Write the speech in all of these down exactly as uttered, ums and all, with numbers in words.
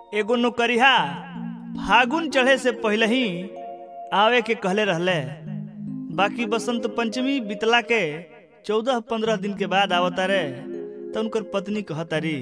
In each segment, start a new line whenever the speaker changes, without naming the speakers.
एगो नौकरिया फागुन चढ़े से पहले ही आवे के कहले रहले, बाकी बसंत पंचमी बितला के चौदह पंद्रह दिन के बाद आवता रे तो उनकर पत्नी कहतारी,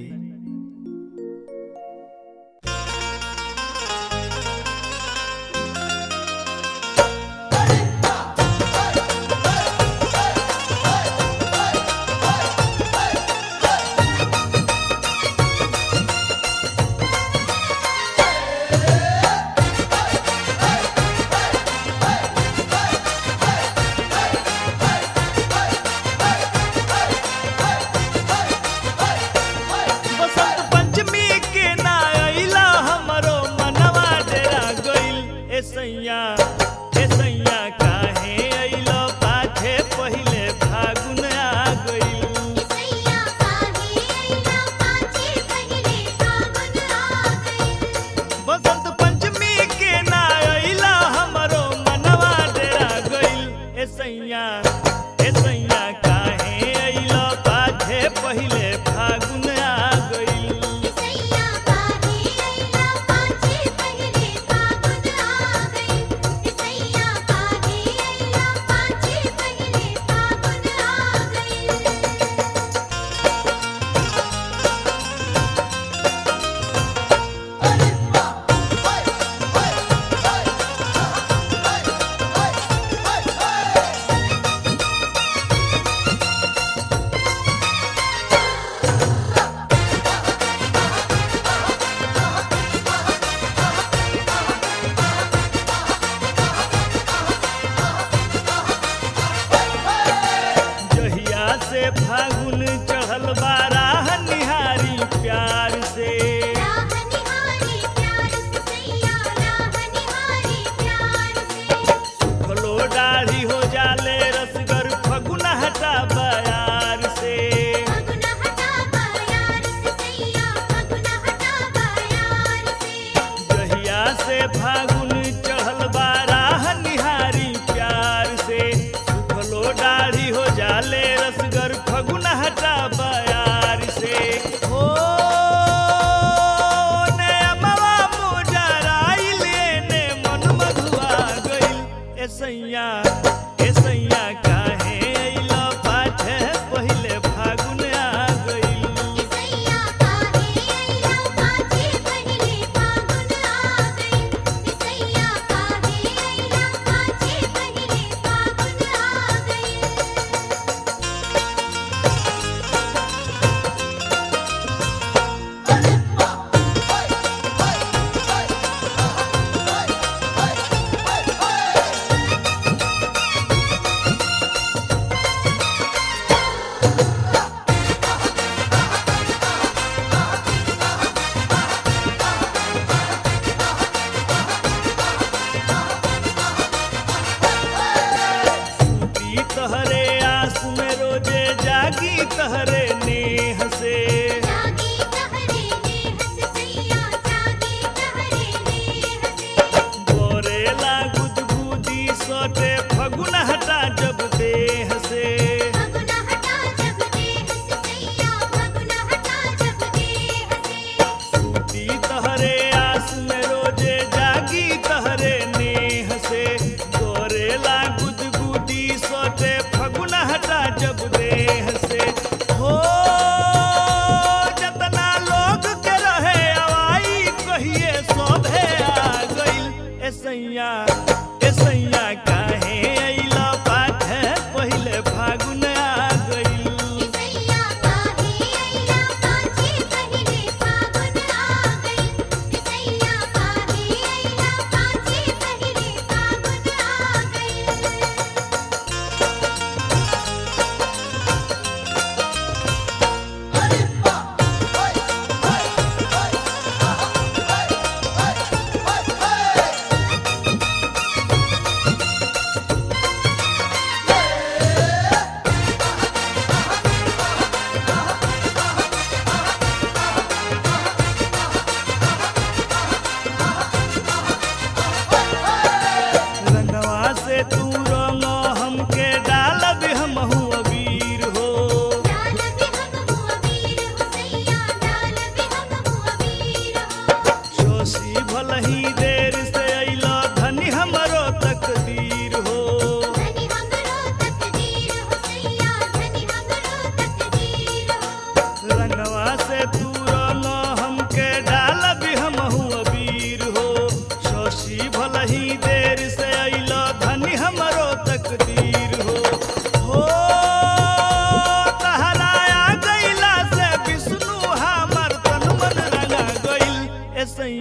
फागुन चढ़ल बाराह निहारी प्यार से,
राह निहारी प्यार से सैया राह निहारी प्यार से,
सुखलो दाढ़ी हो जाले रसगर फगुन हटा बयार से,
फगुन हटा बयार से सैया फगुन हटा बयार से,
जहिया से फागुन चढ़ल बाराह निहारी प्यार से, सुखलो दाढ़ी हो जाले रसगर फगुन हटा बयार से। हो ने अमवा मुजराइल ने मन मधुआ गइल, ए सैया ए सैया काहे अइला पाछे पहिले फागुन आ गइल।
सैया काहे अइला पाछे पहिले फागुन आ गइल, सैया काहे अइला पाछे पहिले फागुन आ गइल।
सूती तहरे आस में रोजे जागी तहरे नेह से,
जागी तहरे नेह से सैया जागी तहरे नेह से,
गोरेला गुदगुदी सोटे फगुन हटा जब देह से,
फगुन हटा जब देह से सैया फगुन हटा जब देह से,
सूती तहरे आस में रोजे जागी तहरे नेह से, गोरेला गुदगुदी सोटे फगुन हटा जब देह से। हो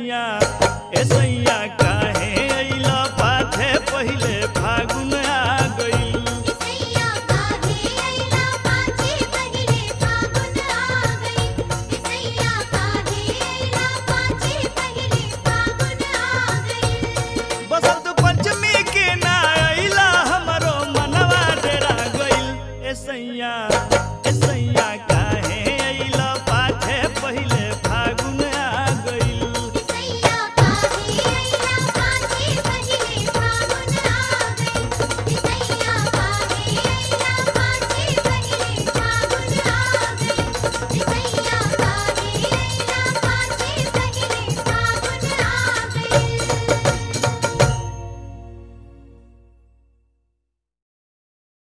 सैया